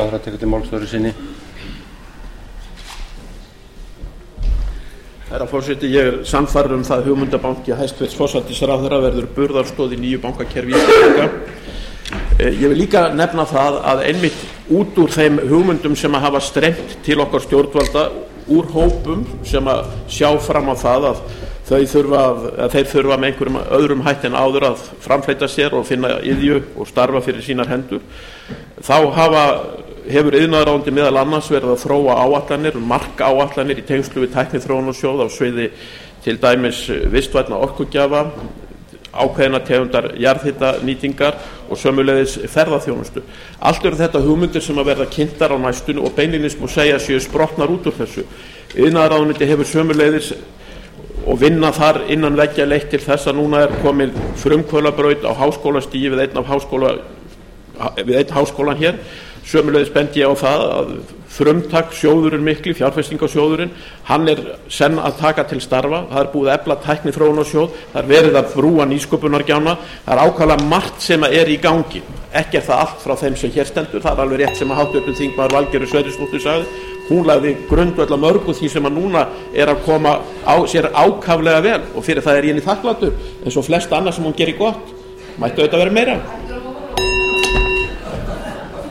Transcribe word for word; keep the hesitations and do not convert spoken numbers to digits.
ráðherra tekur til máls vöru sinni. Herra forseti, ég er sannfærður um það hugmyndabanki hæstvirts forsætisráðherra verður burðarstoð í nýju bankakerfi Íslendinga. Ég vil líka nefna það að einmitt út úr þeim hugmyndum sem að hafa streymt til okkar stjórnvalda úr hópum sem að sjá fram á það að þau þurfa að, að þeir þurfa með einhverjum öðrum hætti en áður að framfleyta sér og finna iðju og starfa fyrir sínar hendur, þá hafa hefur iðnaðarráðuneytið meðal annars verið að þróa áætlanir, marka áætlanir í tengslu við tækniþróunarsjóð á sviði til dæmis vistvænna orkugjafa, ákveðna tegundar jarðhitanýtingar og sömuleiðis ferðaþjónustu. Allt eru þetta hugmyndir sem að verða kynntar á næstunni og beinlínis má segja séu sprottnar út úr þessu. Iðnaðarráðuneytið hefur sömuleiðis og vinna þar innan veggja leitt til þess að núna er komin frumkvöðlabraut á háskólastigi við einn af háskóla við einn háskólan hér. Sömuleiðis bendi ég á það að frumtak sjóðurinn mikli, fjárfestingarsjóðurinn, hann er senn að taka til starfa. Það er búið að efla tækniþróunarsjóð, það er verið að brúa nýsköpunargjána, það er ákaflega margt sem er í gangi. Ekki er það allt frá þeim sem hér stendur, það er alveg rétt sem að háttvirtur þingmaður Valgerður Sverrisdóttir sagði. Hún lagði grundvöll að mörgu því sem að núna er að koma á sér ákaflega vel og fyrir það er ég henni þakklátur, eins og flest annað sem hún gerir gott. Mættu auðvitað vera meira.